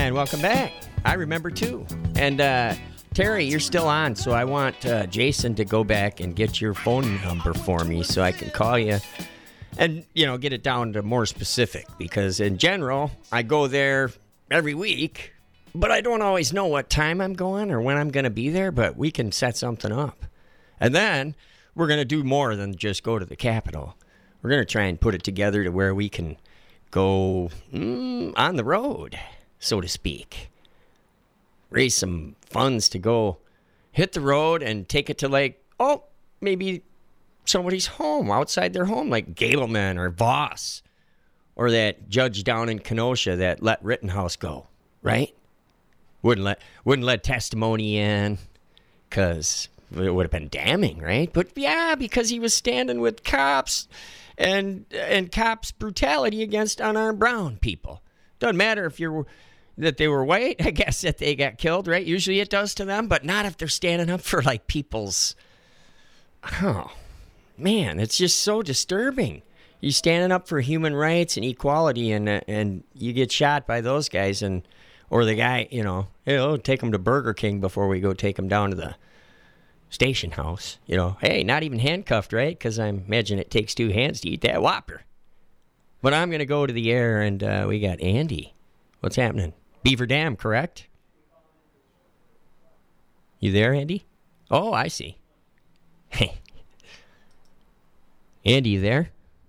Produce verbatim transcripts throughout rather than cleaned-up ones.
And welcome back. I remember too. And uh, Terry, you're still on, so I want uh, Jason to go back and get your phone number for me so I can call you and, you know, get it down to more specific. Because in general, I go there every week, but I don't always know what time I'm going or when I'm going to be there, but we can set something up. And then we're going to do more than just go to the Capitol. We're going to try and put it together to where we can go mm, on the road, so to speak. Raise some funds to go hit the road and take it to, like, oh, maybe somebody's home, outside their home, like Gableman or Voss or that judge down in Kenosha that let Rittenhouse go, right? Wouldn't let wouldn't let testimony in because it would have been damning, right? But yeah, because he was standing with cops and and cops' brutality against unarmed brown people. Doesn't matter if you're that they were white, I guess that they got killed, right? Usually it does to them, but not if they're standing up for like people's. Oh, man, it's just so disturbing. You standing up for human rights and equality, and uh, and you get shot by those guys, and or the guy, you know, hey, oh, take him to Burger King before we go take him down to the station house. You know, hey, not even handcuffed, right? Because I imagine it takes two hands to eat that Whopper. But I'm gonna go to the air, and uh, we got Andy. What's happening? Beaver Dam, correct? You there, Andy? Oh, I see. Hey. Andy, you there?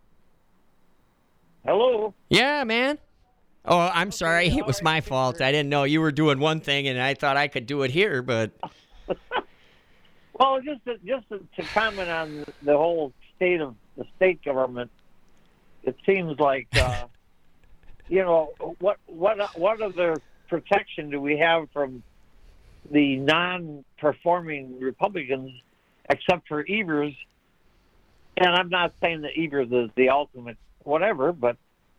Hello? Yeah, man. Oh, I'm okay, sorry. It was my fault. I didn't know you were doing one thing, and I thought I could do it here, but... Well, just to, just to, to comment on the whole state of the state government, it seems like... Uh, You know, what what what other protection do we have from the non-performing Republicans except for Evers? And I'm not saying that Evers is the ultimate whatever, but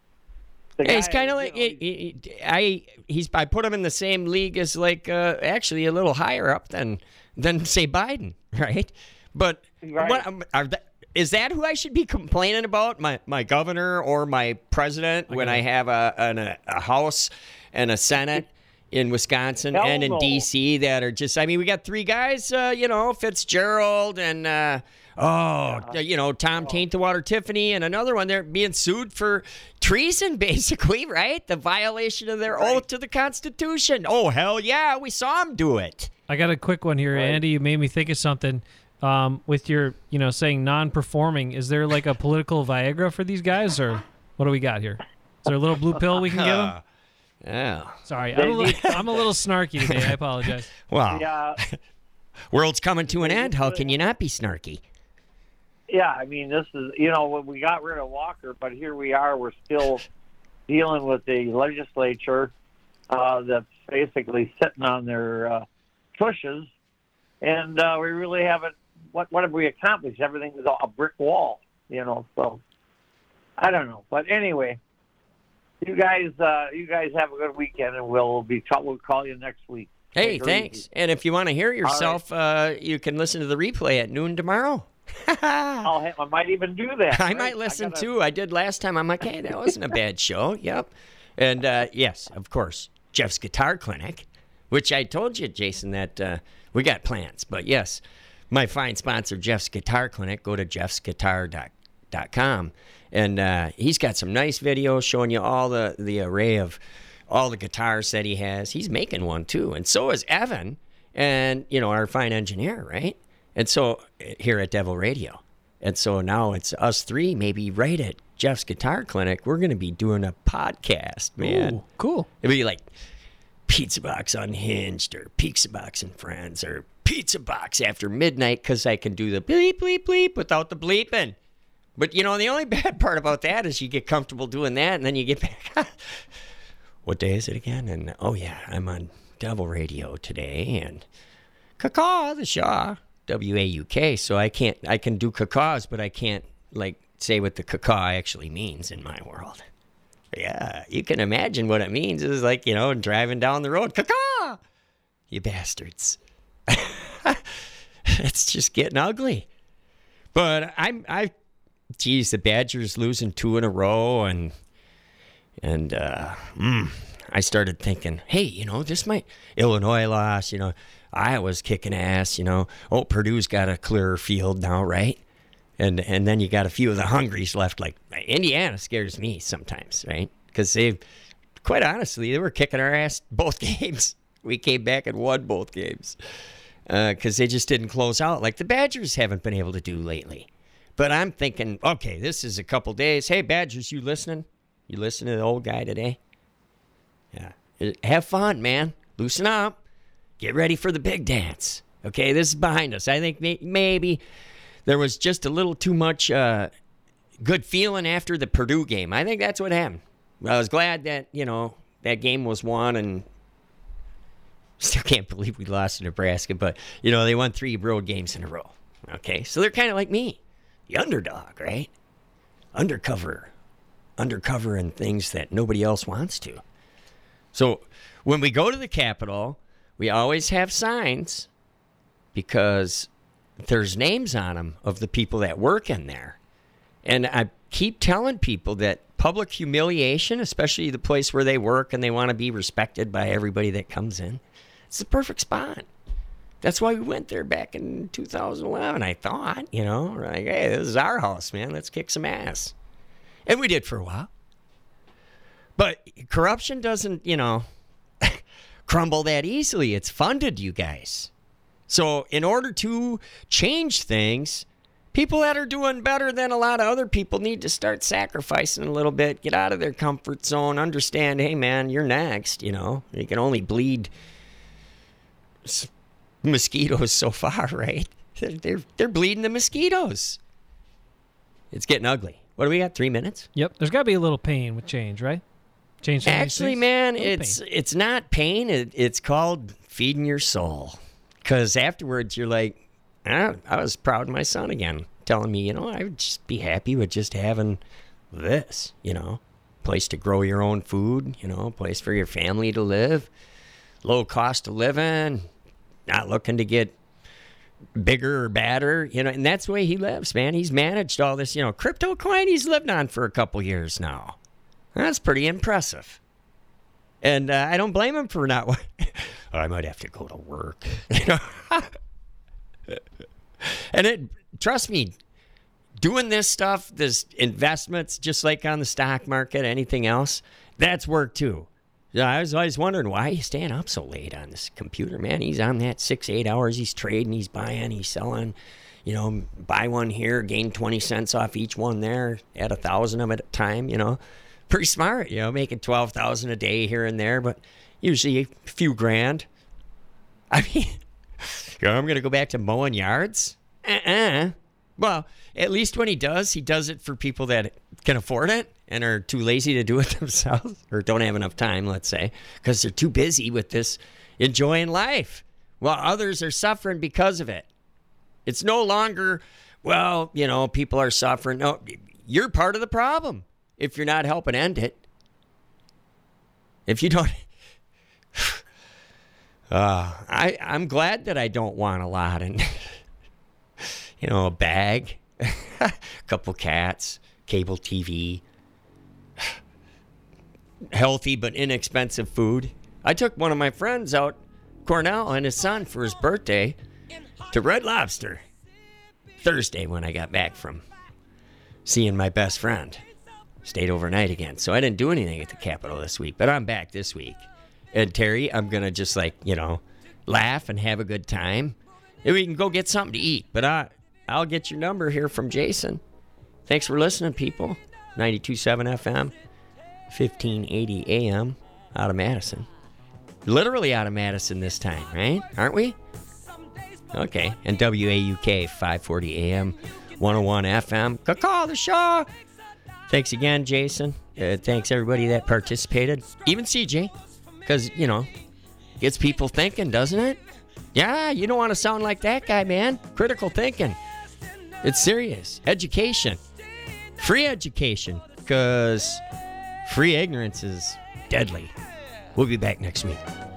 the hey, guy, he's kind of like know, he, he, I he's I put him in the same league as like uh, actually a little higher up than than say Biden, right? But right. what are that? Is that who I should be complaining about, my, my governor or my president, okay. when I have a, an, a House and a Senate in Wisconsin Hell and in no. D C that are just, I mean, we got three guys, uh, you know, Fitzgerald and, uh, oh, yeah. you know, Tom oh. Taint-the-Water Tiffany and another one. They're being sued for treason, basically, right? The violation of their right. oath to the Constitution. Oh, hell yeah, we saw them do it. I got a quick one here, right. Andy. You made me think of something. Um, with your, you know, saying non-performing, is there like a political Viagra for these guys, or what do we got here? Is there a little blue pill we can give them? Yeah. Sorry, I'm a, little, I'm a little snarky today. I apologize. Well, yeah. World's coming to an end. How can you not be snarky? Yeah, I mean, this is, you know, when we got rid of Walker, but here we are. We're still dealing with the legislature uh, that's basically sitting on their uh, tushes, and uh, we really haven't. What what have we accomplished? Everything is a brick wall, you know. So I don't know, but anyway, you guys, uh, you guys have a good weekend, and we'll be we'll call you next week. Hey, thanks. Easy. And if you want to hear yourself, right. uh, you can listen to the replay at noon tomorrow. I'll have, I might even do that. I right? might listen I gotta... too. I did last time. I'm like, hey, that wasn't a bad show. Yep. And uh, yes, of course, Jeff's Guitar Clinic, which I told you, Jason, that uh, we got plans. But yes. My fine sponsor, Jeff's Guitar Clinic. Go to jeffs guitar dot com. And uh, he's got some nice videos showing you all the, the array of all the guitars that he has. He's making one, too. And so is Evan and, you know, our fine engineer, right? And so here at Devil Radio. And so now it's us three, maybe right at Jeff's Guitar Clinic. We're going to be doing a podcast, man. Ooh, cool. It'll be like Pizza Box Unhinged or Pizza Box and Friends or Pizza Box After Midnight, because I can do the bleep, bleep, bleep without the bleeping. But, you know, the only bad part about that is you get comfortable doing that, and then you get back. What day is it again? And, oh, yeah, I'm on Devil Radio today, and Caw the Shaw, W A U K, so I can't, I can do cacaws, but I can't, like, say what the cacaw actually means in my world. Yeah, you can imagine what it means. It's like, you know, driving down the road, cacaw, you bastards. It's just getting ugly. But I'm, I, geez, the Badgers losing two in a row, and and uh, mm, I started thinking, hey, you know, this might, Illinois lost, you know, Iowa's kicking ass, you know, oh, Purdue's got a clearer field now, right? And and then you got a few of the hungries left. Like, Indiana scares me sometimes, right? Because they, quite honestly, they were kicking our ass both games. We came back and won both games because uh, they just didn't close out like the Badgers haven't been able to do lately. But I'm thinking, okay, this is a couple days. Hey, Badgers, you listening? You listening to the old guy today? Yeah. Have fun, man. Loosen up. Get ready for the big dance. Okay, this is behind us. I think may- maybe there was just a little too much uh, good feeling after the Purdue game. I think that's what happened. I was glad that, you know, that game was won, and still can't believe we lost to Nebraska, but, you know, they won three road games in a row. Okay, so they're kind of like me, the underdog, right? Undercover. Undercover in things that nobody else wants to. So when we go to the Capitol, we always have signs because there's names on them of the people that work in there. And I keep telling people that public humiliation, especially the place where they work and they want to be respected by everybody that comes in, it's the perfect spot. That's why we went there back in two thousand eleven, I thought, you know, like, hey, this is our house, man. Let's kick some ass. And we did for a while. But corruption doesn't, you know, crumble that easily. It's funded, you guys. So in order to change things, people that are doing better than a lot of other people need to start sacrificing a little bit, get out of their comfort zone, understand, hey, man, you're next, you know. You can only bleed mosquitoes so far, right? They're, they're, they're bleeding the mosquitoes. It's getting ugly. What do we got, three minutes? Yep, there's got to be a little pain with change, right? Change. Actually, man, it's pain. It's not pain. It, it's called feeding your soul. Because afterwards, you're like, ah, I was proud of my son again, telling me, you know, I would just be happy with just having this, you know, place to grow your own food, you know, place for your family to live, low cost of living, not looking to get bigger or badder, you know, and that's the way he lives, man. He's managed all this, you know, crypto coin he's lived on for a couple years now. That's pretty impressive. And uh, I don't blame him for not, oh, I might have to go to work, you know. And it, trust me, doing this stuff, this investments, just like on the stock market, anything else, that's work too. I was always wondering, why he's staying up so late on this computer, man. He's on that six, eight hours. He's trading, he's buying, he's selling. You know, buy one here, gain twenty cents off each one there, add a thousand of them at a time, you know. Pretty smart, you know, making twelve thousand a day here and there, but usually a few grand. I mean, you know, I'm going to go back to mowing yards? Uh-uh. Well, at least when he does, he does it for people that can afford it and are too lazy to do it themselves, or don't have enough time, let's say, because they're too busy with this enjoying life, while others are suffering because of it. It's no longer, well, you know, people are suffering. No, you're part of the problem if you're not helping end it. If you don't... uh, I, I'm glad that I don't want a lot and, you know, a bag, a couple cats, cable T V, healthy but inexpensive food. I took one of my friends out, Cornell, and his son for his birthday to Red Lobster Thursday when I got back from seeing my best friend. Stayed overnight again. So I didn't do anything at the Capitol this week, but I'm back this week. And Terry, I'm going to just like, you know, laugh and have a good time. And we can go get something to eat. But I, I'll get your number here from Jason. Thanks for listening, people. ninety-two point seven F M, fifteen eighty A M, out of Madison. Literally out of Madison this time, right? Aren't we? Okay. And W A U K, five forty A M, one oh one F M. Call the show. Thanks again, Jason. Uh, thanks, everybody that participated. Even C J. Because, you know, gets people thinking, doesn't it? Yeah, you don't want to sound like that guy, man. Critical thinking. It's serious. Education. Free education. Because free ignorance is deadly. We'll be back next week.